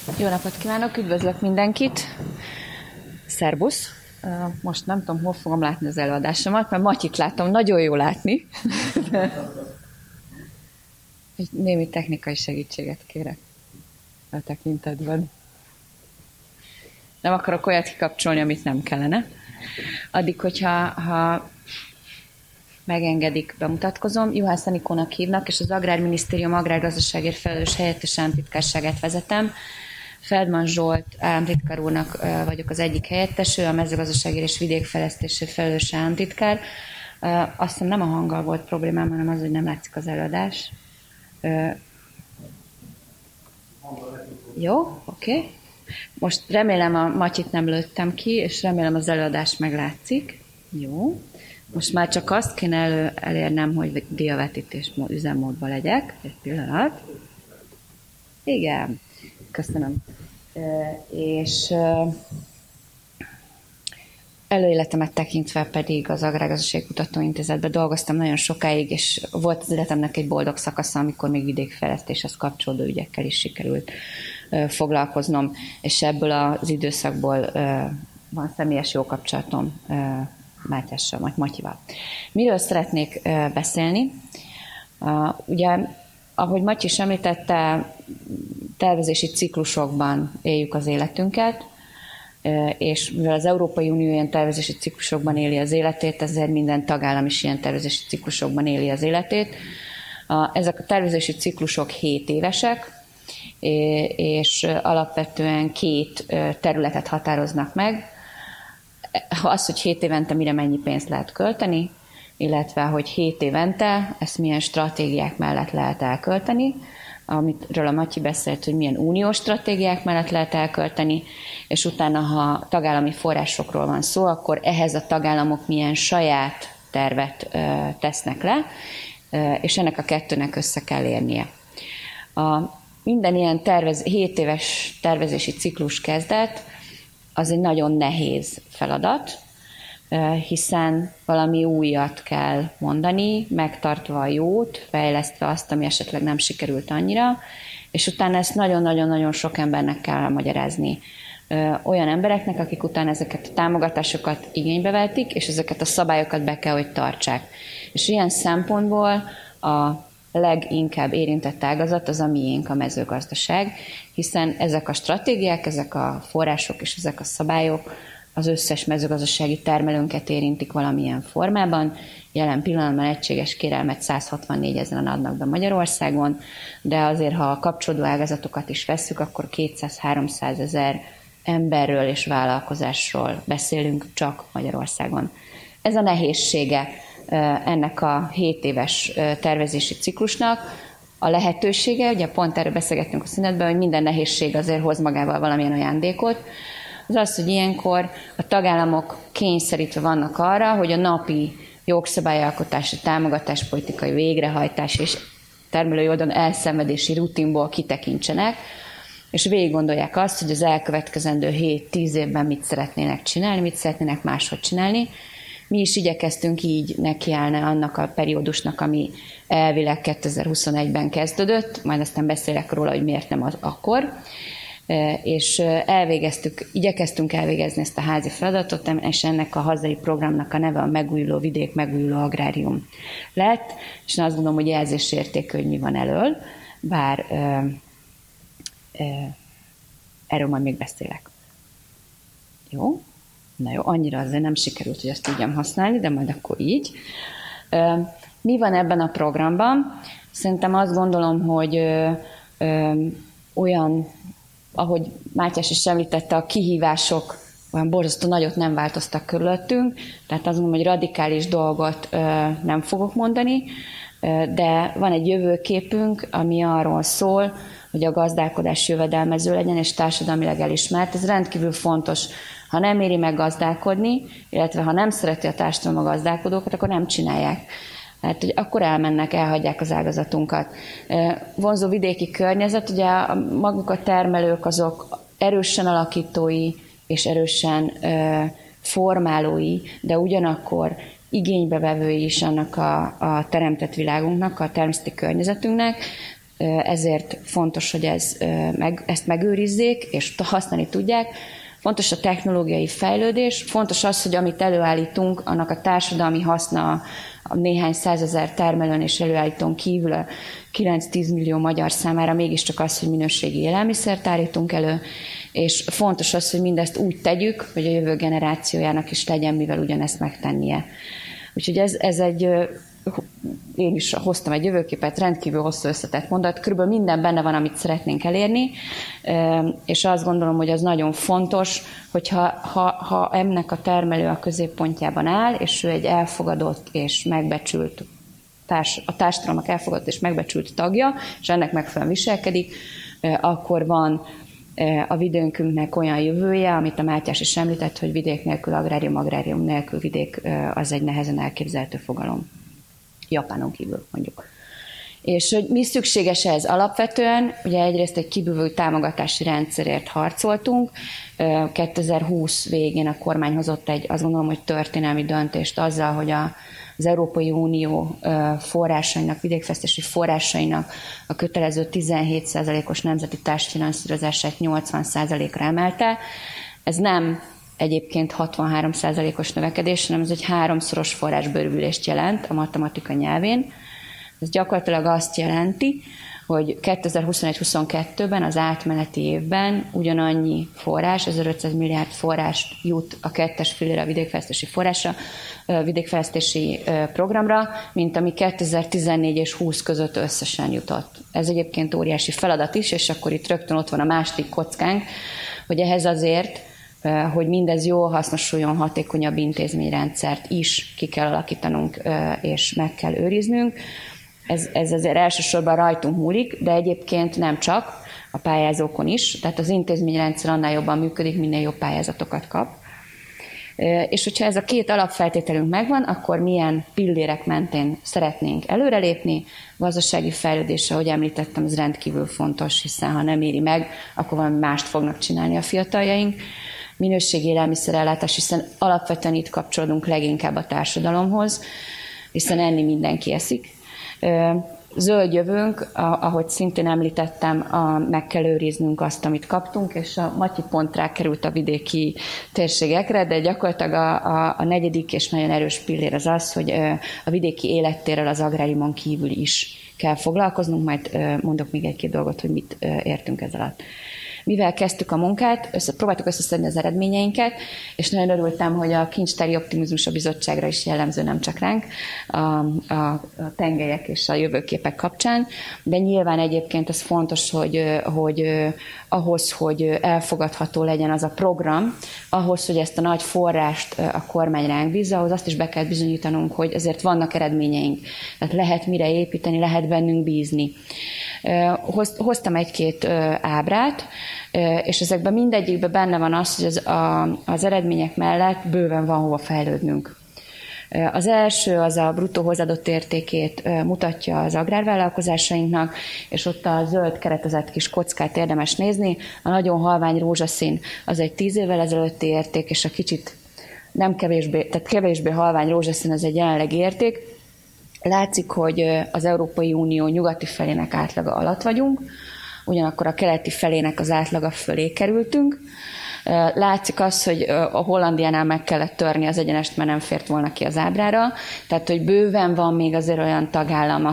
Jó napot kívánok, üdvözlök mindenkit! Szerbusz! Most nem tudom, hol fogom látni az előadásomat, mert Matyit látom, nagyon jó látni. Egy némi technikai segítséget kérek a tekintetben. Nem akarok olyat kikapcsolni, amit nem kellene. Addig, hogyha megengedik, bemutatkozom. Juhász Anikónak hívnak, és az Agrárminisztérium agrárgazdaságért felelős helyettes államtitkárságát vezetem. Feldman Zsolt államtitkár úrnak vagyok az egyik helyettes, ő a mezőgazdaságért és vidékfejlesztésért felelős államtitkár. Azt hiszem nem a hanggal volt problémám, hanem az, hogy nem látszik az előadás. Jó, oké. Most remélem a Matyit nem lőttem ki, és remélem az előadás meglátszik. Jó. Most már csak azt kéne elérnem, hogy diavetítés üzemmódban legyek. Egy pillanat. Igen. Köszönöm. És előéletemet tekintve pedig az Agrárgazdasági Kutatóintézetben dolgoztam nagyon sokáig, és volt az életemnek egy boldog szakasza, amikor még vidékfejlesztéshez kapcsolódó ügyekkel is sikerült foglalkoznom, és ebből az időszakból van személyes jó kapcsolatom Mátyással, majd Matyival. Miről szeretnék beszélni? Ugye, ahogy Matyi is említette, tervezési ciklusokban éljük az életünket, és mivel az Európai Unió ilyen tervezési ciklusokban éli az életét, ezért minden tagállam is ilyen tervezési ciklusokban éli az életét. Ezek a tervezési ciklusok 7 évesek, és alapvetően 2 területet határoznak meg. Az, hogy 7 évente mire mennyi pénzt lehet költeni, illetve hogy 7 évente ezt milyen stratégiák mellett lehet elkölteni, amiről a Matyi beszélt, hogy milyen uniós stratégiák mellett lehet elkölteni, és utána, ha tagállami forrásokról van szó, akkor ehhez a tagállamok milyen saját tervet tesznek le, és ennek a 2-nek össze kell érnie. Minden ilyen 7 éves tervezési ciklus kezdet az egy nagyon nehéz feladat, hiszen valami újat kell mondani, megtartva a jót, fejlesztve azt, ami esetleg nem sikerült annyira, és utána ezt nagyon-nagyon-nagyon sok embernek kell magyarázni. Olyan embereknek, akik utána ezeket a támogatásokat igénybe vetik, és ezeket a szabályokat be kell, hogy tartsák. És ilyen szempontból a leginkább érintett ágazat az a miénk, a mezőgazdaság, hiszen ezek a stratégiák, ezek a források és ezek a szabályok az összes mezőgazdasági termelőnket érintik valamilyen formában. Jelen pillanatban egységes kérelmet 164 000-en adnak be Magyarországon, de azért, ha a kapcsolódó ágazatokat is vesszük, akkor 200-300 000 emberről és vállalkozásról beszélünk csak Magyarországon. Ez a nehézsége ennek a 7 éves tervezési ciklusnak. A lehetősége, ugye pont erről beszélgettünk a szünetben, hogy minden nehézség azért hoz magával valamilyen ajándékot, az az, hogy ilyenkor a tagállamok kényszerítve vannak arra, hogy a napi jogszabályalkotási, támogatáspolitikai végrehajtás és termelői oldalon elszenvedési rutinból kitekintsenek, és végig gondolják azt, hogy az elkövetkezendő 7-10 évben mit szeretnének csinálni, mit szeretnének máshogy csinálni. Mi is igyekeztünk így nekiállni annak a periódusnak, ami elvileg 2021-ben kezdődött, majd aztán beszélek róla, hogy miért nem az akkor, és igyekeztünk elvégezni ezt a házi feladatot, és ennek a hazai programnak a neve a Megújuló Vidék, Megújuló Agrárium lett, és én azt gondolom, hogy jelzésértékű, hogy mi van elől, bár erről majd még beszélek. Jó? Na jó, annyira azért nem sikerült, hogy ezt tudjam használni, de majd akkor így. Mi van ebben a programban? Szerintem azt gondolom, hogy olyan, ahogy Mátyás is említette, a kihívások olyan borzasztó nagyot nem változtak körülöttünk, tehát azt mondom, hogy radikális dolgot nem fogok mondani, de van egy jövőképünk, ami arról szól, hogy a gazdálkodás jövedelmező legyen és társadalmilag elismert. Ez rendkívül fontos. Ha nem éri meg gazdálkodni, illetve ha nem szereti a társadalom a gazdálkodókat, akkor nem csinálják. Tehát, hogy akkor elmennek, elhagyják az ágazatunkat. Vonzó vidéki környezet, ugye maguk a termelők azok erősen alakítói és erősen formálói, de ugyanakkor igénybevevői is annak a teremtett világunknak, a természeti környezetünknek. ezért fontos, hogy ezt megőrizzék, és használni tudják. Fontos a technológiai fejlődés, fontos az, hogy amit előállítunk, annak a társadalmi haszna a néhány százezer termelőn és előállítón kívül a 9-10 millió magyar számára mégiscsak az, hogy minőségi élelmiszert állítunk elő, és fontos az, hogy mindezt úgy tegyük, hogy a jövő generációjának is legyen, mivel ugyanezt megtennie. Úgyhogy ez egy, én is hoztam egy jövőképet, rendkívül hosszú összetett mondat, körülbelül minden benne van, amit szeretnénk elérni, és azt gondolom, hogy az nagyon fontos, hogyha ennek a termelő a középpontjában áll, és ő egy elfogadott és megbecsült a társadalmak elfogadott és megbecsült tagja, és ennek megfelelően viselkedik, akkor van a vidékünknek olyan jövője, amit a Mátyás is említett, hogy vidék nélkül agrárium, agrárium nélkül vidék, az egy nehezen elképzelhető fogalom. Japánon kívül, mondjuk. És hogy mi szükséges ez alapvetően, ugye egyrészt egy kibővülő támogatási rendszerért harcoltunk. 2020 végén a kormány hozott egy, azt gondolom, hogy történelmi döntést azzal, hogy az Európai Unió forrásainak, vidékfejlesztési forrásainak a kötelező 17%-os nemzeti társfinanszírozását 80%-ra emelte. Ez nem egyébként 63%-os növekedés, hanem ez egy 3-szoros forrásbővülést jelent a matematika nyelvén. Ez gyakorlatilag azt jelenti, hogy 2021-22-ben, az átmeneti évben ugyanannyi forrás, 1500 milliárd forrás jut a 2-es fillére a vidékfejlesztési programra, mint ami 2014 és 20 között összesen jutott. Ez egyébként óriási feladat is, és akkor itt rögtön ott van a második kockánk, hogy ehhez azért, hogy mindez jól hasznosuljon, hatékonyabb intézményrendszert is ki kell alakítanunk, és meg kell őriznünk. Ez azért elsősorban rajtunk múlik, de egyébként nem csak, a pályázókon is, tehát az intézményrendszer annál jobban működik, minél jobb pályázatokat kap. És hogyha ez a két alapfeltételünk megvan, akkor milyen pillérek mentén szeretnénk előrelépni. Gazdasági fejlődése, ahogy említettem, ez rendkívül fontos, hiszen ha nem éri meg, akkor valami mást fognak csinálni a fiataljaink. Minőségi élelmiszerellátás, hiszen alapvetően itt kapcsolódunk leginkább a társadalomhoz, hiszen enni mindenki eszik. Zöld jövőnk, ahogy szintén említettem, meg kell őriznünk azt, amit kaptunk, és a Matyi pont rákerült a vidéki térségekre, de gyakorlatilag a negyedik és nagyon erős pillér az az, hogy a vidéki élettérrel az agráriumon kívül is kell foglalkoznunk, majd mondok még egy-két dolgot, hogy mit értünk ez alatt. Mivel kezdtük a munkát, próbáltuk összeszedni az eredményeinket, és nagyon örültem, hogy a kincstári optimizmus a bizottságra is jellemző, nem csak ránk, a tengelyek és a jövőképek kapcsán, de nyilván egyébként ez fontos, hogy ahhoz, hogy elfogadható legyen az a program, ahhoz, hogy ezt a nagy forrást a kormány ránk bízza, ahhoz azt is be kell bizonyítanunk, hogy azért vannak eredményeink. Tehát lehet mire építeni, lehet bennünk bízni. Hoztam egy-két ábrát, és ezekben mindegyikben benne van az, hogy az eredmények mellett bőven van hova fejlődnünk. Az első az a bruttó hozzáadott értékét mutatja az agrárvállalkozásainknak, és ott a zöld keretezett kis kockát érdemes nézni. A nagyon halvány rózsaszín az egy 10 évvel ezelőtti érték, és a kicsit nem kevésbé, tehát kevésbé halvány rózsaszín az egy jelenlegi érték. Látszik, hogy az Európai Unió nyugati felének átlaga alatt vagyunk, ugyanakkor a keleti felének az átlaga fölé kerültünk. Látszik az, hogy a Hollandiánál meg kellett törni az egyenest, mert nem fért volna ki az ábrára. Tehát, hogy bőven van még azért olyan tagállam,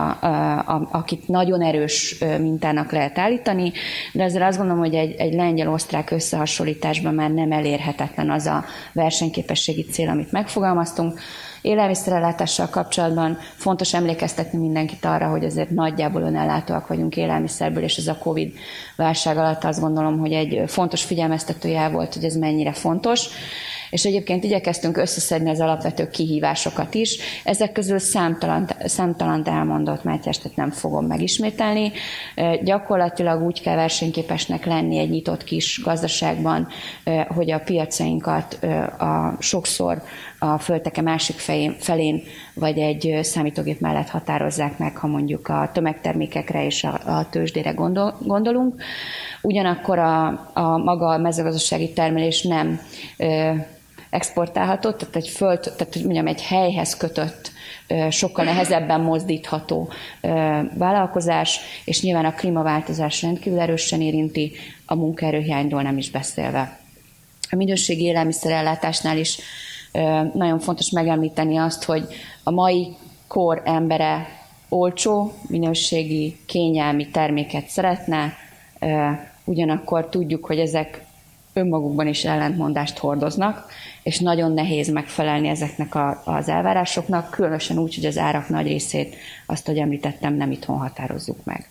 akit nagyon erős mintának lehet állítani, de azért azt gondolom, hogy egy lengyel-osztrák összehasonlításban már nem elérhetetlen az a versenyképességi cél, amit megfogalmaztunk. Élelmiszerellátással kapcsolatban fontos emlékeztetni mindenkit arra, hogy azért nagyjából önellátóak vagyunk élelmiszerből, és ez a Covid válság alatt azt gondolom, hogy egy fontos figyelmeztetőjel volt, hogy ez mennyire fontos. És egyébként igyekeztünk összeszedni az alapvető kihívásokat is. Ezek közül számtalant elmondott Mátyás, tehát nem fogom megismételni. Gyakorlatilag úgy kell versenyképesnek lenni egy nyitott kis gazdaságban, hogy a piacainkat sokszor a földteke másik felén, vagy egy számítógép mellett határozzák meg, ha mondjuk a tömegtermékekre és a tőzsdére gondolunk. Ugyanakkor a maga a mezőgazdasági termelés nem exportálható, tehát egy helyhez kötött sokkal nehezebben mozdítható vállalkozás, és nyilván a klímaváltozás rendkívül erősen érinti, a munkaerőhiányról nem is beszélve. A minőségi élelmiszerellátásnál is nagyon fontos megemlíteni azt, hogy a mai kor embere olcsó, minőségi, kényelmi terméket szeretne, ugyanakkor tudjuk, hogy ezek önmagukban is ellentmondást hordoznak, és nagyon nehéz megfelelni ezeknek az elvárásoknak, különösen úgy, hogy az árak nagy részét, azt, hogy említettem, nem itthon határozzuk meg.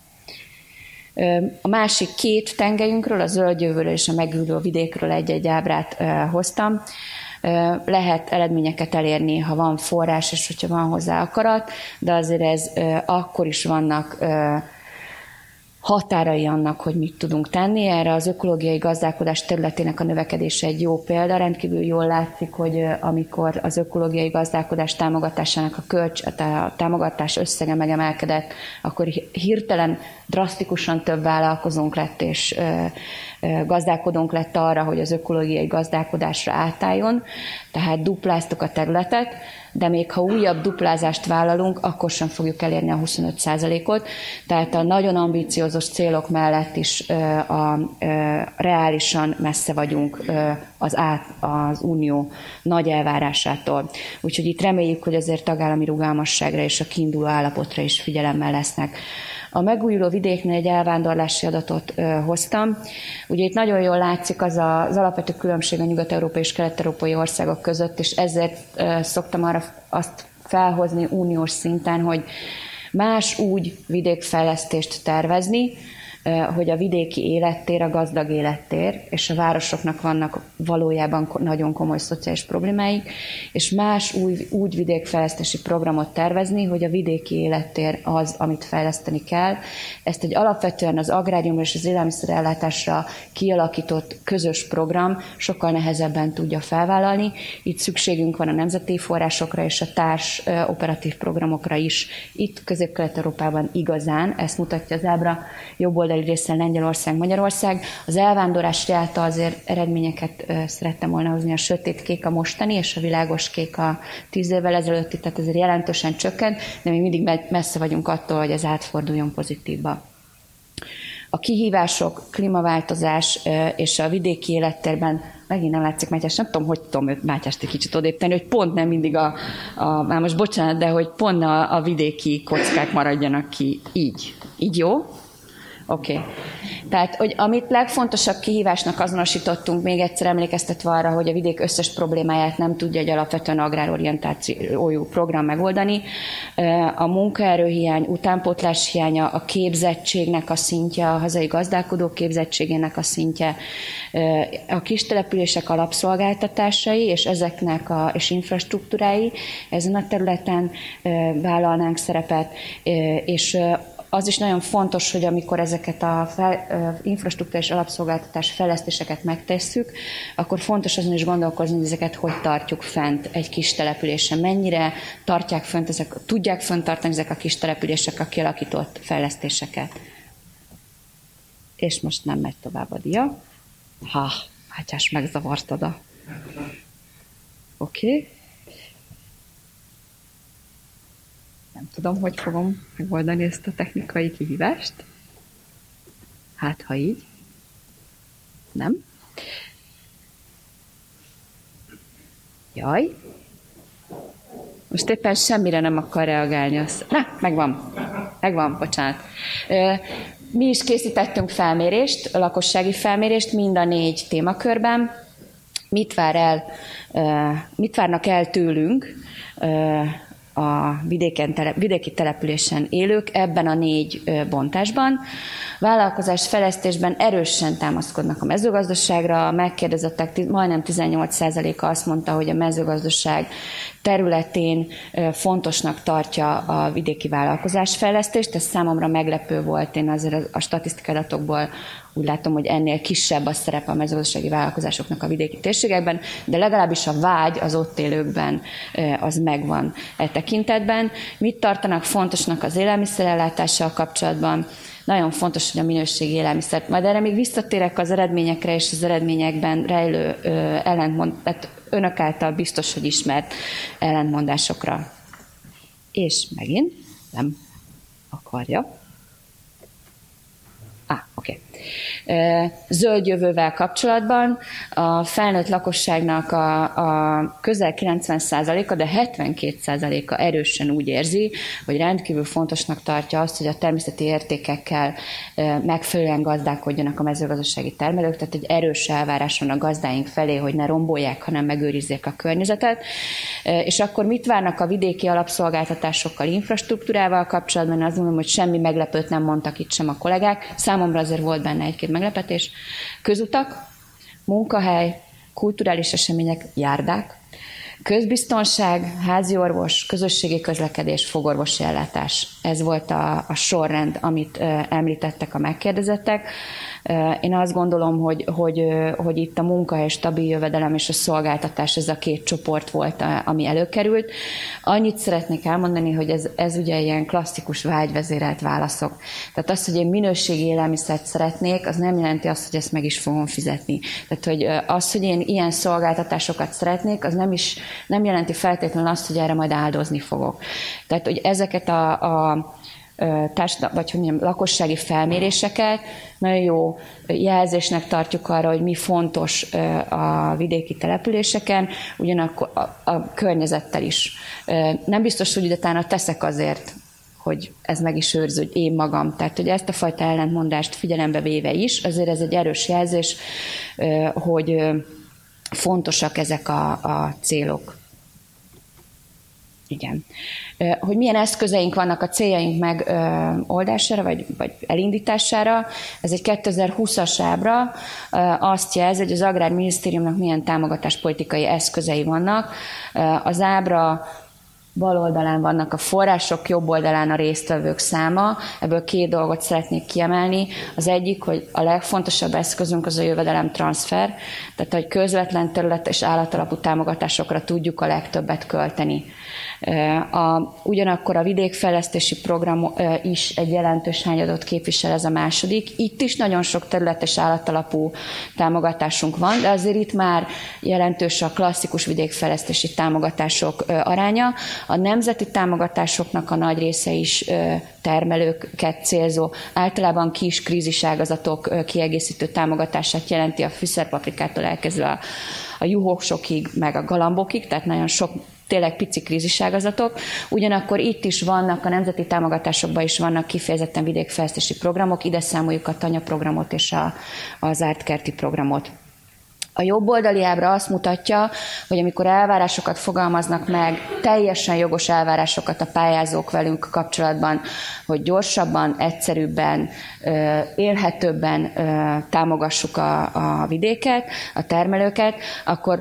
A másik két tengelyünkről, a zöld jövőről és a megújuló vidékről egy-egy ábrát hoztam. Lehet eredményeket elérni, ha van forrás, és hogyha van hozzá akarat, de azért ez akkor is vannak határai annak, hogy mit tudunk tenni. Erre az ökológiai gazdálkodás területének a növekedése egy jó példa. Rendkívül jól látszik, hogy amikor az ökológiai gazdálkodás támogatásának a támogatás összege megemelkedett, akkor hirtelen drasztikusan több vállalkozónk lett, és gazdálkodónk lett arra, hogy az ökológiai gazdálkodásra átálljon, tehát dupláztuk a területet, de még ha újabb duplázást vállalunk, akkor sem fogjuk elérni a 25%-ot, tehát a nagyon ambiciózus célok mellett is reálisan messze vagyunk az Unió nagy elvárásától. Úgyhogy itt reméljük, hogy azért tagállami rugalmasságra és a kiinduló állapotra is figyelemmel lesznek. A megújuló vidéknél egy elvándorlási adatot hoztam. Ugye itt nagyon jól látszik az alapvető különbség a nyugat-európai és kelet-európai országok között, és ezért szoktam arra azt felhozni uniós szinten, hogy más úgy vidékfejlesztést tervezni, hogy a vidéki élettér a gazdag élettér, és a városoknak vannak valójában nagyon komoly szociális problémáik, és más úgy vidékfejlesztési programot tervezni, hogy a vidéki élettér az, amit fejleszteni kell. Ezt egy alapvetően az agráriumra és az élelmiszerellátásra kialakított közös program sokkal nehezebben tudja felvállalni. Itt szükségünk van a nemzeti forrásokra és a társ operatív programokra is. Itt Közép-Kelet-Európában igazán, ezt mutatja az ábra, jobb oldali részen Lengyelország, Magyarország. Az elvándorlás által azért eredményeket szerettem volna hozni, a sötétkék a mostani, és a világoskék a 10 évvel ezelőtti, tehát ezért jelentősen csökkent, de még mindig messze vagyunk attól, hogy ez átforduljon pozitívba. A kihívások, klímaváltozás és a vidéki élettérben megint nem látszik Mátyás, nem tudom, hogy tudom Mátyást egy kicsit odébb tenni, hogy pont nem mindig már most bocsánat, de hogy pont a vidéki kockák maradjanak ki így. Így jó? Oké. Tehát, hogy amit legfontosabb kihívásnak azonosítottunk, még egyszer emlékeztetve arra, hogy a vidék összes problémáját nem tudja egy alapvetően agrárorientációjú program megoldani. A munkaerőhiány, utánpótlás hiánya, a képzettségnek a szintje, a hazai gazdálkodók képzettségének a szintje, a kistelepülések alapszolgáltatásai és ezeknek és infrastruktúrái ezen a területen vállalnánk szerepet, és az is nagyon fontos, hogy amikor ezeket a infrastruktúrás alapszolgáltatás fejlesztéseket megtesszük, akkor fontos azon is gondolkozni, hogy ezeket hogy tartjuk fent egy kis településen. Mennyire tartják fent, tudják fenntartani ezek a kis települések a kialakított fejlesztéseket. És most nem megy tovább a dia. Mátyás, megzavartad Oké. Nem tudom, hogy fogom megoldani ezt a technikai kihívást. Hát, ha így. Nem? Jaj. Most éppen semmire nem akar reagálni. Megvan, bocsánat. Mi is készítettünk felmérést, lakossági felmérést mind a 4 témakörben. Mit várnak el tőlünk a vidéki településen élők ebben a 4 bontásban. Vállalkozás fejlesztésben erősen támaszkodnak a mezőgazdaságra. A megkérdezettek majdnem 18%-a azt mondta, hogy a mezőgazdaság területén fontosnak tartja a vidéki vállalkozásfejlesztést. Ez számomra meglepő volt. Én azért a statisztikai adatokból úgy látom, hogy ennél kisebb a szerep a mezőgazdasági vállalkozásoknak a vidéki térségekben, de legalábbis a vágy az ott élőkben az megvan e tekintetben. Mit tartanak fontosnak az élelmiszerellátással kapcsolatban? Nagyon fontos, hogy a minőségi élelmiszert. Majd erre még visszatérek az eredményekre és az eredményekben rejlő önök által biztos, hogy ismert ellentmondásokra. és megint nem akarja. Oké. Zöld jövővel kapcsolatban a felnőtt lakosságnak a közel 90%-a, de 72%-a erősen úgy érzi, hogy rendkívül fontosnak tartja azt, hogy a természeti értékekkel megfelelően gazdálkodjanak a mezőgazdasági termelők, tehát egy erős elvárás van a gazdáink felé, hogy ne rombolják, hanem megőrizzék a környezetet. És akkor mit várnak a vidéki alapszolgáltatásokkal, infrastruktúrával kapcsolatban? Azt mondom, hogy semmi meglepőt nem mondtak itt sem a kollégák. Számomra azért volt benne egy-két meglepetés. Közutak, munkahely, kulturális események, járdák, közbiztonság, házi orvos, közösségi közlekedés, fogorvosi ellátás. Ez volt a sorrend, amit említettek a megkérdezettek. Én azt gondolom, hogy itt a munkahely, stabil jövedelem és a szolgáltatás, ez a két csoport volt, ami előkerült. Annyit szeretnék elmondani, hogy ez ugye ilyen klasszikus vágyvezérelt válaszok. Tehát az, hogy én minőségi élelmiszert szeretnék, az nem jelenti azt, hogy ezt meg is fogom fizetni. Tehát, hogy az, hogy én ilyen szolgáltatásokat szeretnék, az nem jelenti feltétlenül azt, hogy erre majd áldozni fogok. Tehát, hogy ezeket lakossági felméréseket nagyon jó jelzésnek tartjuk arra, hogy mi fontos a vidéki településeken, ugyanakkor a környezettel is. Nem biztos, hogy utána teszek azért, hogy ez meg is őrződj én magam. Tehát, hogy ezt a fajta ellentmondást figyelembe véve is, azért ez egy erős jelzés, hogy fontosak ezek a célok. Igen. Hogy milyen eszközeink vannak a céljaink megoldására, vagy elindítására. Ez egy 2020-as ábra, azt jelzi, hogy az Agrárminisztériumnak milyen támogatáspolitikai eszközei vannak. Az ábra bal oldalán vannak a források, jobb oldalán a résztvevők száma. Ebből két dolgot szeretnék kiemelni. Az egyik, hogy a legfontosabb eszközünk az a jövedelemtranszfer, tehát hogy közvetlen terület és állatalapú támogatásokra tudjuk a legtöbbet költeni. Ugyanakkor a vidékfejlesztési program is egy jelentős hányadot képvisel, ez a második. Itt is nagyon sok területes állatalapú támogatásunk van, de azért itt már jelentős a klasszikus vidékfejlesztési támogatások aránya. A nemzeti támogatásoknak a nagy része is termelőket célzó, általában kis kríziságazatok kiegészítő támogatását jelenti, a fűszerpaprikától elkezdve a juhósokig, meg a galambokig, tehát nagyon sok tényleg pici kríziságazatok. Ugyanakkor itt is vannak, a nemzeti támogatásokban is vannak kifejezetten vidékfejlesztési programok, ide számoljuk a Tanya programot és a zárt kerti programot. A jobb oldali ábra azt mutatja, hogy amikor elvárásokat fogalmaznak meg, teljesen jogos elvárásokat a pályázók velünk kapcsolatban, hogy gyorsabban, egyszerűbben, élhetőbben támogassuk a vidéket, a termelőket, akkor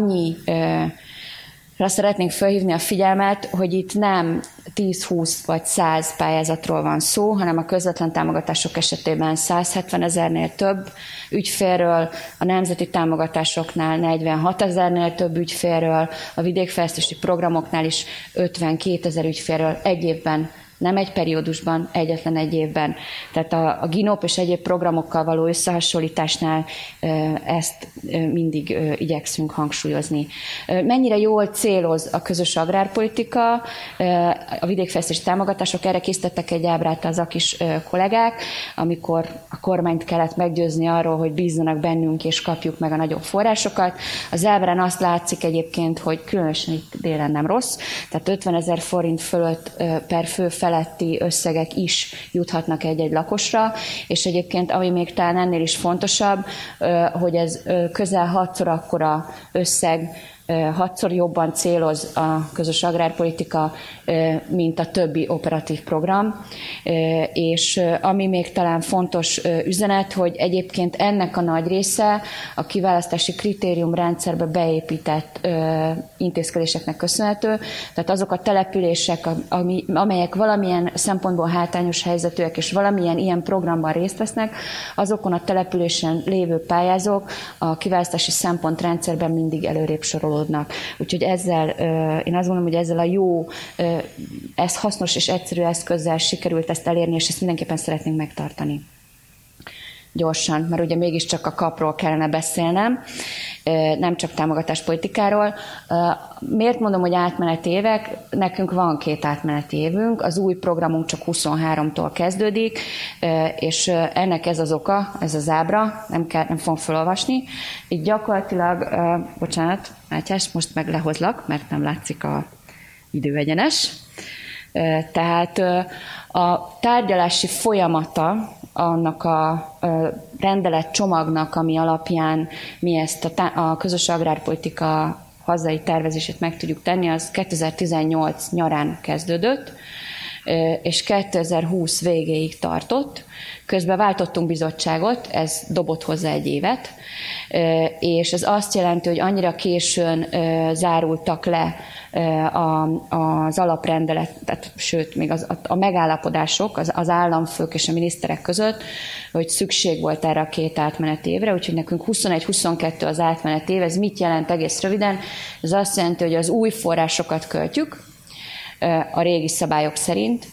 szeretnénk felhívni a figyelmet, hogy itt nem 10-20 vagy 100 pályázatról van szó, hanem a közvetlen támogatások esetében 170 000-nél több ügyfélről, a nemzeti támogatásoknál 46 000-nél több ügyfélről, a vidékfejlesztési programoknál is 52 000 ügyfélről egy évben, nem egy periódusban, egyetlen egy évben. Tehát a GINOP és egyéb programokkal való összehasonlításnál ezt mindig igyekszünk hangsúlyozni. Mennyire jól céloz a közös agrárpolitika, a vidékfejlesztési támogatások, erre készítettek egy ábrát az AKIS kollégák, amikor a kormányt kellett meggyőzni arról, hogy bízzanak bennünk és kapjuk meg a nagyobb forrásokat. Az ábrán azt látszik egyébként, hogy különösen itt délen nem rossz, tehát 50 000 forint fölött per fő feletti összegek is juthatnak egy-egy lakosra, és egyébként, ami még talán ennél is fontosabb, hogy ez közel 6-szor akkora összeg, 6-szor jobban céloz a közös agrárpolitika, mint a többi operatív program. És ami még talán fontos üzenet, hogy egyébként ennek a nagy része a kiválasztási kritériumrendszerbe beépített intézkedéseknek köszönhető. Tehát azok a települések, amelyek valamilyen szempontból hátrányos helyzetűek, és valamilyen ilyen programban részt vesznek, azokon a településen lévő pályázók a kiválasztási szempontrendszerben mindig előrébb sorolódnak. Úgyhogy ezzel, én azt gondolom, hogy ezzel a jó, ez hasznos és egyszerű eszközzel sikerült ezt elérni, és ezt mindenképpen szeretnénk megtartani. gyorsan, mert ugye mégiscsak a kapról kellene beszélnem, nem csak támogatáspolitikáról. Miért mondom, hogy átmeneti évek? Nekünk van 2 átmeneti évünk, az új programunk csak 23-tól kezdődik, és ennek ez az oka, ez az ábra, nem fogom felolvasni. Így gyakorlatilag, bocsánat, Mátyás, most meg lehozlak, mert nem látszik a időegyenes. Tehát a tárgyalási folyamata annak a rendeletcsomagnak, ami alapján mi ezt a közös agrárpolitika hazai tervezését meg tudjuk tenni, az 2018 nyarán kezdődött, és 2020 végéig tartott. Közben váltottunk bizottságot, ez dobott hozzá 1 évet, és ez azt jelenti, hogy annyira későn zárultak le az alaprendeletet, sőt, még a megállapodások az államfők és a miniszterek között, hogy szükség volt erre a 2 átmeneti évre, úgyhogy nekünk 21-22 az átmeneti év. Ez mit jelent egész röviden? Ez azt jelenti, hogy az új forrásokat költjük a régi szabályok szerint,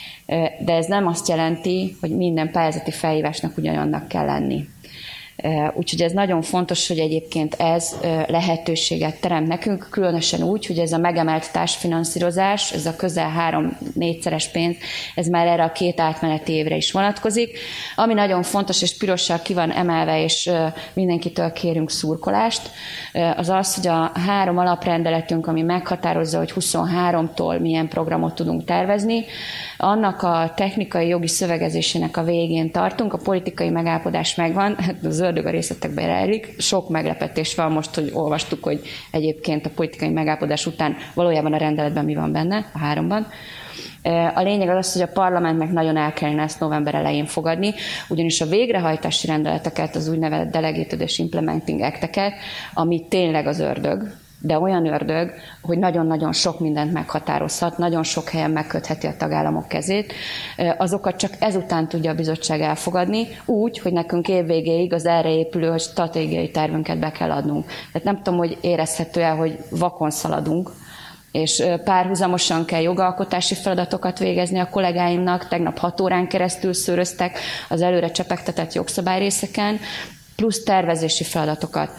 de ez nem azt jelenti, hogy minden pályázati felhívásnak ugyanannak kell lenni. Úgyhogy ez nagyon fontos, hogy egyébként ez lehetőséget teremt nekünk, különösen úgy, hogy ez a megemelt társfinanszírozás, ez a közel 3-4-szeres pénz, ez már erre a 2 átmeneti évre is vonatkozik. Ami nagyon fontos, és pirossal ki van emelve, és mindenkitől kérünk szurkolást, az az, hogy a 3 alaprendeletünk, ami meghatározza, hogy 23-tól milyen programot tudunk tervezni, annak a technikai jogi szövegezésének a végén tartunk, a politikai megállapodás megvan, az ördög a részletekbe rejlik. Sok meglepetés van most, hogy olvastuk, hogy egyébként a politikai megállapodás után valójában a rendeletben mi van benne, a 3-ban. A lényeg az, hogy a parlamentnek nagyon el kellene ezt november elején fogadni, ugyanis a végrehajtási rendeleteket, az úgynevezett Delegated és Implementing Act-eket, ami tényleg az ördög, de olyan ördög, hogy nagyon-nagyon sok mindent meghatározhat, nagyon sok helyen megkötheti a tagállamok kezét, azokat csak ezután tudja a bizottság elfogadni, úgy, hogy nekünk évvégéig az erre épülő stratégiai tervünket be kell adnunk. Tehát nem tudom, hogy érezhető el, hogy vakon szaladunk, és párhuzamosan kell jogalkotási feladatokat végezni a kollégáimnak, tegnap 6 órán keresztül szőröztek az előre csepegtetett jogszabályrészeken, plusz tervezési feladatokat.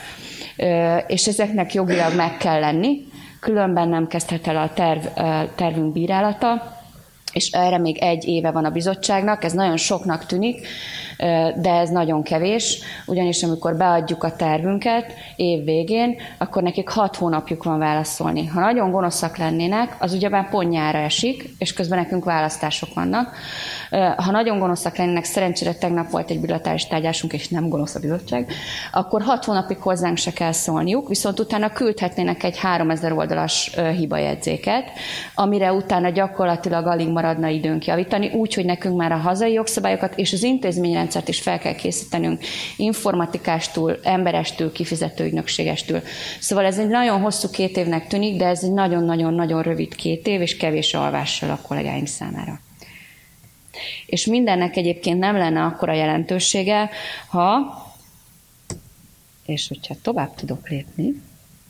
És ezeknek jogilag meg kell lenni, különben nem kezdhet el a tervünk bírálata, és erre még 1 éve van a bizottságnak, ez nagyon soknak tűnik, de ez nagyon kevés, ugyanis amikor beadjuk a tervünket év végén, akkor nekik 6 hónapjuk van válaszolni. Ha nagyon gonoszak lennének, az ugyebár pont nyárra esik, és közben nekünk választások vannak. Ha nagyon gonoszak lennének, szerencsére tegnap volt egy bilaterális tárgyalásunk, és nem gonosz a bizottság, akkor 6 hónapig hozzánk se kell szólniuk, viszont utána küldhetnének egy 3000 oldalas hibajegyzéket, amire utána gyakorlatilag alig maradna időnk javítani, úgy, hogy nekünk már a hazai jogszabályokat és az intézményrendszert is fel kell készítenünk informatikástól, emberestől, kifizető ügynökségestől. Szóval ez egy nagyon hosszú 2 évnek tűnik, de ez egy nagyon-nagyon-nagyon rövid 2 év, és kevés alvással a kollégáim számára. És mindennek egyébként nem lenne akkora jelentősége, és hogyha tovább tudok lépni,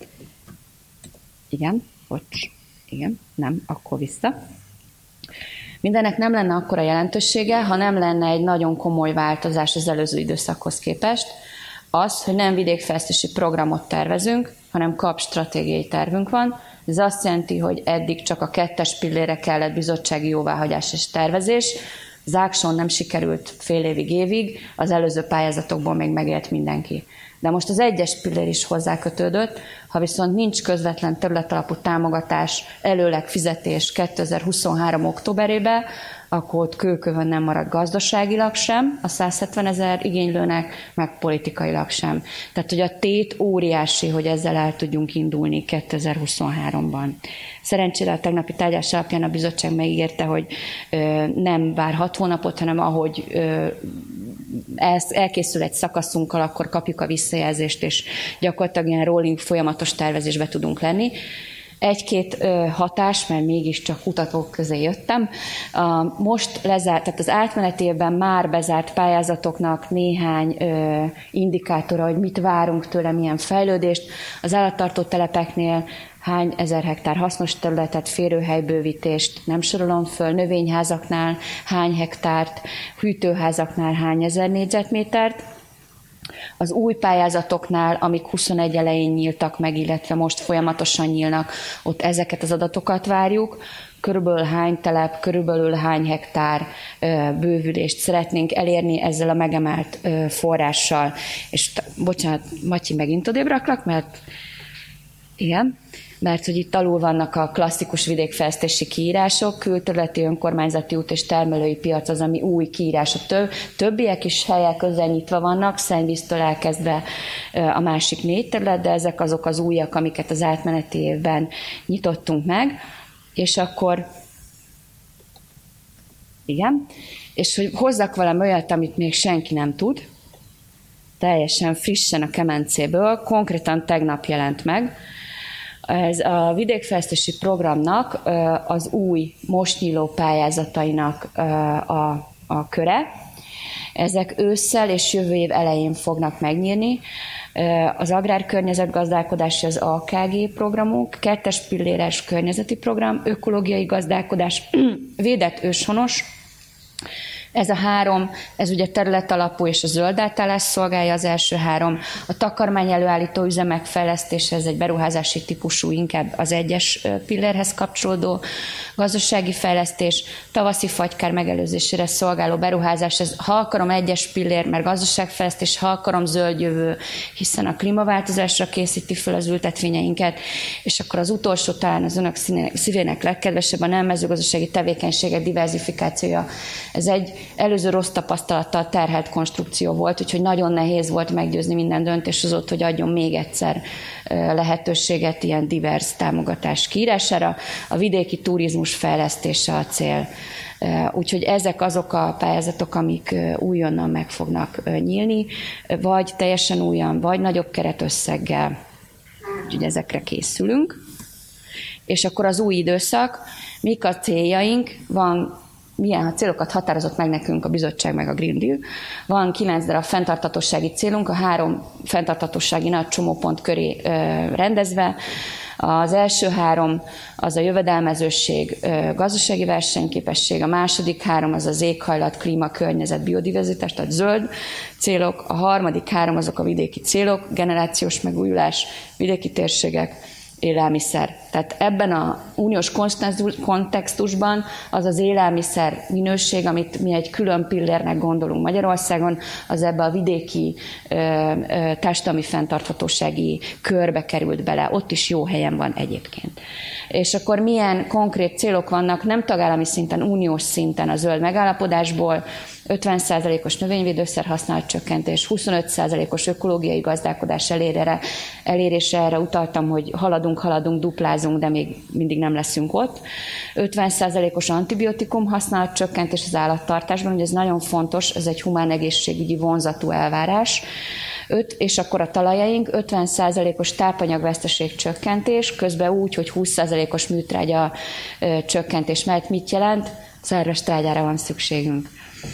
akkor vissza. Mindennek nem lenne akkora jelentősége, ha nem lenne egy nagyon komoly változás az előző időszakhoz képest. Az, hogy nem vidékfejlesztési programot tervezünk, hanem kap stratégiai tervünk van. Ez azt jelenti, hogy eddig csak a 2-es pillére kellett bizottsági jóváhagyás és tervezés. Zákson nem sikerült fél évig, az előző pályázatokból még megélt mindenki. De most az 1-es pillér is hozzákötődött, ha viszont nincs közvetlen területalapú támogatás, előleg fizetés 2023. októberében, akkor ott kőkövön nem marad gazdaságilag sem a 170 000 igénylőnek, meg politikailag sem. Tehát, hogy a tét óriási, hogy ezzel el tudjunk indulni 2023-ban. Szerencsére a tegnapi tárgyalás alapján a bizottság megígérte, hogy nem vár 6 hónapot, hanem ahogy elkészül egy szakaszunkkal, akkor kapjuk a visszajelzést, és gyakorlatilag ilyen rolling folyamatos tervezésbe tudunk lenni. egy-két hatás, mert mégiscsak kutatók közé jöttem. Most lezárt, tehát az átmeneti évben már bezárt pályázatoknak néhány indikátora, hogy mit várunk tőle, milyen fejlődést. Az állattartó telepeknél hány ezer hektár hasznos területet, férőhelybővítést nem sorolom föl, növényházaknál hány hektárt, hűtőházaknál hány ezer négyzetmétert. Az új pályázatoknál, amik 21 elején nyíltak meg, illetve most folyamatosan nyílnak, ott ezeket az adatokat várjuk. Körülbelül hány telep, körülbelül hány hektár bővülést szeretnénk elérni ezzel a megemelt forrással. És bocsánat, Matyi, megint odébb raklak, mert igen, mert hogy itt alul vannak a klasszikus vidékfejlesztési kiírások, külterületi önkormányzati út és termelői piac az, ami új kiírás. A többiek is helyek közel nyitva vannak, Szennyvíztől elkezdve a másik 4 terület, de ezek azok az újak, amiket az átmeneti évben nyitottunk meg, és akkor igen, és hogy hozzak valami olyat, amit még senki nem tud, teljesen frissen a kemencéből, konkrétan tegnap jelent meg. Ez a vidékfejlesztési programnak az új, most nyíló pályázatainak a köre. Ezek ősszel és jövő év elején fognak megnyílni. Az agrárkörnyezetgazdálkodási, az AKG programunk, 2. pilléres környezeti program, ökológiai gazdálkodás, védett őshonos. Ez a 3, ez ugye területalapú és a zöld átállás szolgálja az első 3. A takarmány előállító üzemek fejlesztése, ez egy beruházási típusú, inkább az 1-es pillérhez kapcsolódó gazdasági fejlesztés, tavaszi fagykár megelőzésére szolgáló beruházás, ez ha akarom 1-es pillér, mert gazdaságfejlesztés, ha akarom zöld jövő, hiszen a klímaváltozásra készíti fel az ültetvényeinket, és akkor az utolsó, talán az önök szívének legkedvesebb, a nem mezőgazdasági tevékenységek diversifikációja. Ez egy előző rossz tapasztalattal terhelt konstrukció volt, úgyhogy nagyon nehéz volt meggyőzni minden döntéshozót, hogy adjon még egyszer lehetőséget ilyen divers támogatás kiírására. A vidéki turizmus fejlesztése a cél. Úgyhogy ezek azok a pályázatok, amik újonnan meg fognak nyílni, vagy teljesen újan, vagy nagyobb keretösszeggel. Úgyhogy ezekre készülünk. És akkor az új időszak, mik a céljaink, milyen célokat határozott meg nekünk a bizottság meg a Green Deal. Van 9 darab fenntarthatósági célunk, a 3 fenntarthatósági nagy csomópont köré rendezve. Az első 3 az a jövedelmezőség, gazdasági versenyképesség, a második 3 az az éghajlat, klíma, környezet, biodiverzitás, tehát zöld célok, a harmadik 3 azok a vidéki célok, generációs megújulás, vidéki térségek, élelmiszer. Tehát ebben az uniós kontextusban az az élelmiszer minőség, amit mi egy külön pillérnek gondolunk Magyarországon, az ebbe a vidéki társadalmi fenntarthatósági körbe került bele. Ott is jó helyen van egyébként. És akkor milyen konkrét célok vannak nem tagállami szinten, uniós szinten a zöld megállapodásból, 50%-os növényvédőszer használat csökkentés, 25%-os ökológiai gazdálkodás elérésre erre utaltam, hogy haladunk, duplázunk, de még mindig nem leszünk ott. 50%-os antibiotikum használat csökkentés az állattartásban, ugye ez nagyon fontos, ez egy humán egészségügyi vonzatú elvárás. És akkor a talajaink 50%-os tápanyagveszteség csökkentés, közben úgy, hogy 20%-os műtrágya csökkentés mellett mit jelent? Szerves trágyára van szükségünk.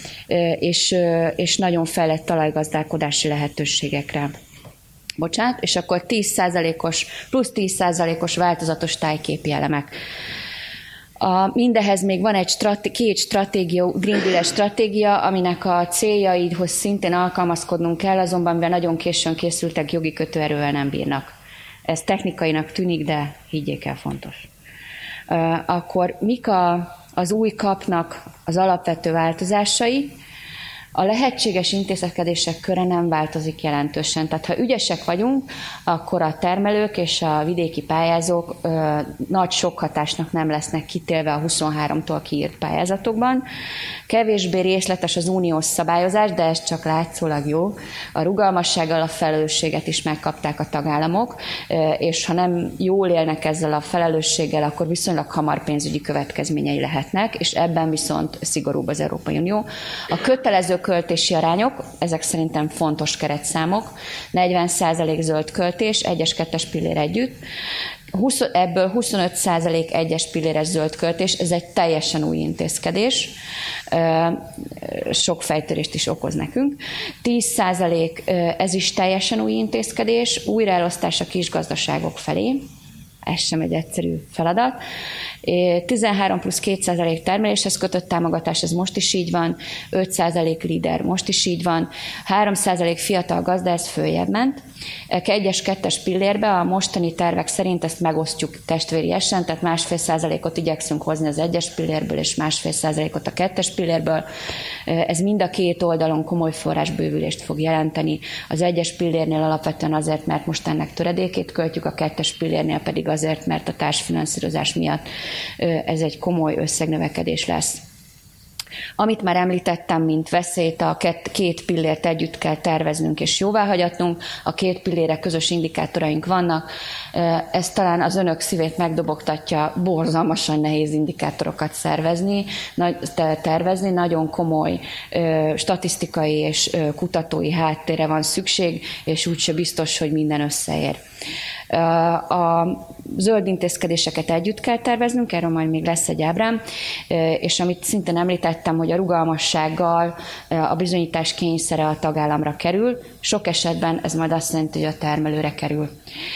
És nagyon fejlett talajgazdálkodási lehetőségekre. Bocsánat, és akkor 10%-os, plusz 10%-os változatos tájképi elemek. Mindehez még van két stratégia, Green Deal-es stratégia, aminek a céljaidhoz szintén alkalmazkodnunk kell, azonban mivel nagyon későn készültek, jogi kötőerővel nem bírnak. Ez technikainak tűnik, de higgyék el, fontos. Akkor mik az új kapnak az alapvető változásai? A lehetséges intézkedések köre nem változik jelentősen. Tehát ha ügyesek vagyunk, akkor a termelők és a vidéki pályázók nagy sok hatásnak nem lesznek kitélve a 23-tól kiírt pályázatokban. Kevésbé részletes az uniós szabályozás, de ez csak látszólag jó. A rugalmassággal a felelősséget is megkapták a tagállamok, és ha nem jól élnek ezzel a felelősséggel, akkor viszonylag hamar pénzügyi következményei lehetnek, és ebben viszont szigorúbb az Európai Unió. A kötelező költési arányok, ezek szerintem fontos keretszámok, 40% zöld költés, 1-es, 2-es pillér együtt, Ebből 25% egyes pilléres zöld költés, ez egy teljesen új intézkedés, sok fejtörést is okoz nekünk. 10% ez is teljesen új intézkedés, újraelosztás a kisgazdaságok felé, ez sem egy egyszerű feladat. 13 plusz 2% termeléshez kötött támogatás, ez most is így van, 5% líder, most is így van, 3% fiatal gazda, ez följebb ment. Egyes kettes pillérbe a mostani tervek szerint ezt megosztjuk testvériesen, tehát 1,5%-ot igyekszünk hozni az egyes pillérből, és 1,5%-ot a kettes pillérből. Ez mind a két oldalon komoly forrásbővülést fog jelenteni. Az egyes pillérnél alapvetően azért, mert most ennek töredékét költjük, a kettes pillérnél pedig azért, mert a társfinanszírozás miatt ez egy komoly összegnövekedés lesz. Amit már említettem, mint veszélyt, a két pillért együtt kell terveznünk és jóváhagyatnunk, a két pillére közös indikátoraink vannak, ez talán az önök szívét megdobogtatja, borzalmasan nehéz indikátorokat tervezni, nagyon komoly statisztikai és kutatói háttérre van szükség, és úgyse biztos, hogy minden összeér. A zöld intézkedéseket együtt kell terveznünk, erről majd még lesz egy ábrám, és amit szintén említettem, hogy a rugalmassággal a bizonyítás kényszere a tagállamra kerül, sok esetben ez majd azt jelenti, hogy a termelőre kerül.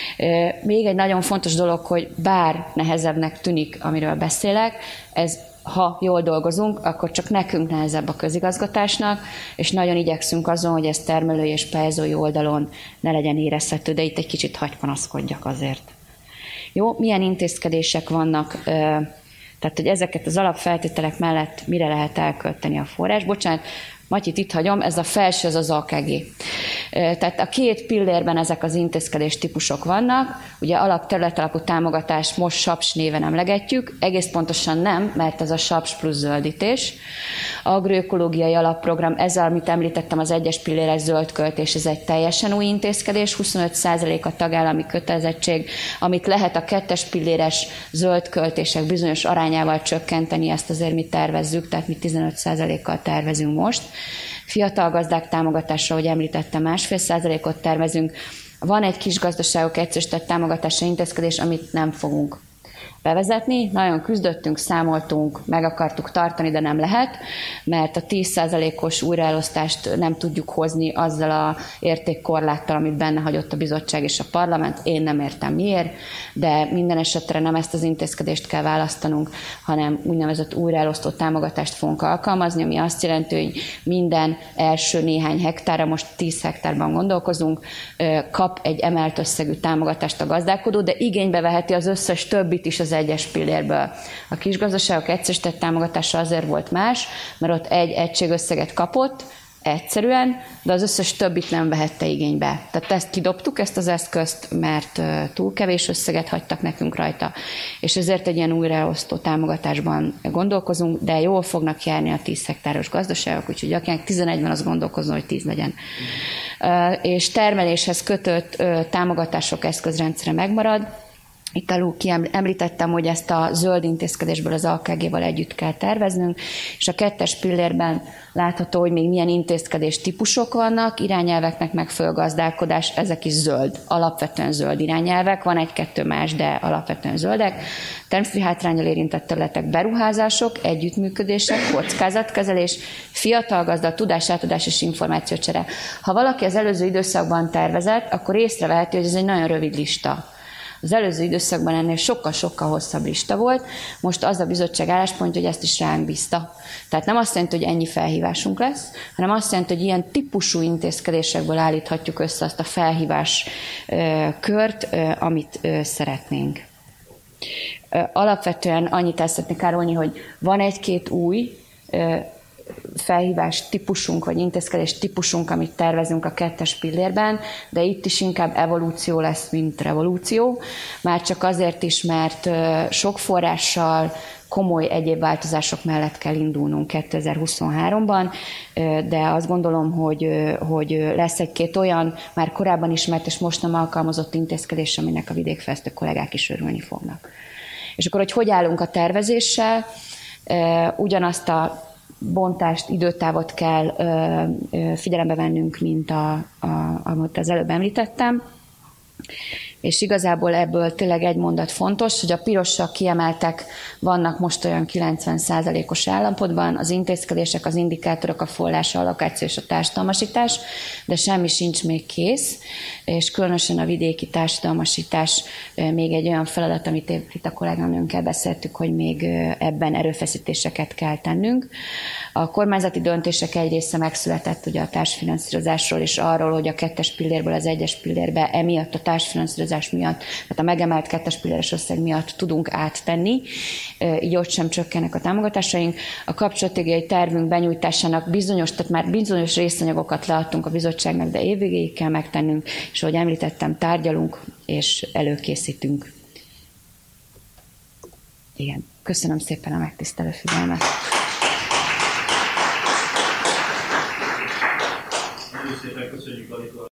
Még egy nagyon fontos dolog, hogy bár nehezebbnek tűnik, amiről beszélek, ez ha jól dolgozunk, akkor csak nekünk nehezebb a közigazgatásnak, és nagyon igyekszünk azon, hogy ez termelői és pályázói oldalon ne legyen érezhető, de itt egy kicsit hagy panaszkodjak azért. Jó, milyen intézkedések vannak, tehát hogy ezeket az alapfeltételek mellett mire lehet elkölteni a forrás? Bocsánat, Matyit itt hagyom, ez a felső, ez az AKG. Tehát a két pillérben ezek az intézkedés típusok vannak, ugye alapterületalapú támogatást most SAPS néven emlegetjük, egész pontosan nem, mert ez a SAPS plusz zöldítés. Agroökológiai alapprogram, ez, amit említettem, az egyes pilléres zöld költés, ez egy teljesen új intézkedés, 25% a tagállami kötelezettség, amit lehet a kettes pilléres zöld költések bizonyos arányával csökkenteni, ezt azért mi tervezzük, tehát mi 15%-kal tervezünk most. Fiatal gazdák támogatásra, ahogy említettem, 1,5%-ot tervezünk. Van egy kis gazdaságok egyszerűsített támogatása intézkedés, amit nem fogunk bevezetni. Nagyon küzdöttünk, számoltunk, meg akartuk tartani, de nem lehet, mert a 10%-os újraelosztást nem tudjuk hozni azzal a értékkorláttal, amit benne hagyott a bizottság és a parlament. Én nem értem miért, de minden esetre nem ezt az intézkedést kell választanunk, hanem úgynevezett újraelosztó támogatást fogunk alkalmazni, ami azt jelenti, hogy minden első néhány hektárra, most 10 hektárban gondolkozunk, kap egy emelt összegű támogatást a gazdálkodó, de igénybe veheti az összes többit is az egyes pillérből. A kisgazdaságok egyszerűsített támogatása azért volt más, mert ott egy egységösszeget kapott, egyszerűen, de az összes többit nem vehette igénybe. Tehát ezt kidobtuk, ezt az eszközt, mert túl kevés összeget hagytak nekünk rajta, és ezért egy ilyen újraosztó támogatásban gondolkozunk, de jól fognak járni a 10 hektáros gazdaságok, úgyhogy akinek 11 van, az gondolkozzon, hogy 10 legyen. És termeléshez kötött támogatások eszközrendszere megmarad. Itt alul említettem, hogy ezt a zöld intézkedésből az AKG-val együtt kell terveznünk, és a kettes pillérben látható, hogy még milyen intézkedés típusok vannak, irányelveknek megfelelő gazdálkodás, ezek is zöld, alapvetően zöld irányelvek, van egy-kettő más, de alapvetően zöldek. Természeti hátránnyal érintett területek, beruházások, együttműködések, kockázatkezelés, fiatal gazda, tudásátadás és információcsere. Ha valaki az előző időszakban tervezett, akkor észreveheti, hogy ez egy nagyon rövid lista. Az előző időszakban ennél sokkal-sokkal hosszabb lista volt, most az a bizottság álláspontja, hogy ezt is ránk bízta. Tehát nem azt jelenti, hogy ennyi felhívásunk lesz, hanem azt jelenti, hogy ilyen típusú intézkedésekből állíthatjuk össze azt a felhívás kört, amit szeretnénk. Alapvetően annyit el szeretnék árulni, hogy van egy-két új felhívás típusunk, vagy intézkedés típusunk, amit tervezünk a kettes pillérben, de itt is inkább evolúció lesz, mint revolúció. Már csak azért is, mert sok forrással, komoly egyéb változások mellett kell indulnunk 2023-ban, de azt gondolom, hogy lesz egy-két olyan már korábban ismert és most nem alkalmazott intézkedés, aminek a vidékfejlesztő kollégák is örülni fognak. És akkor, hogy állunk a tervezéssel, ugyanazt a bontást, időtávot kell figyelembe vennünk, mint amit az előbb említettem. És igazából ebből tényleg egy mondat fontos, hogy a pirosak kiemeltek vannak most olyan 90%-os állapotban, az intézkedések, az indikátorok, a forrás allokáció és a társadalmasítás, de semmi sincs még kész, és különösen a vidéki társadalmasítás még egy olyan feladat, amit itt a kolléganőnkkel beszéltük, hogy még ebben erőfeszítéseket kell tennünk. A kormányzati döntések egy része megszületett ugye a társfinanszírozásról, és arról, hogy a 2. pillérből az 1. pillérbe emiatt a társfinanszírozás miatt, tehát a megemelt 2. pilléres összeg miatt tudunk áttenni, így ott sem csökkennek a támogatásaink. A kapcsolatégiai tervünk benyújtásának tehát már bizonyos részanyagokat leadtunk a bizottságnak, de évvégéig kell megtennünk, és ahogy említettem, tárgyalunk és előkészítünk. Igen, köszönöm szépen a megtisztelő figyelmet. Nagyon szépen köszönjük, Anika,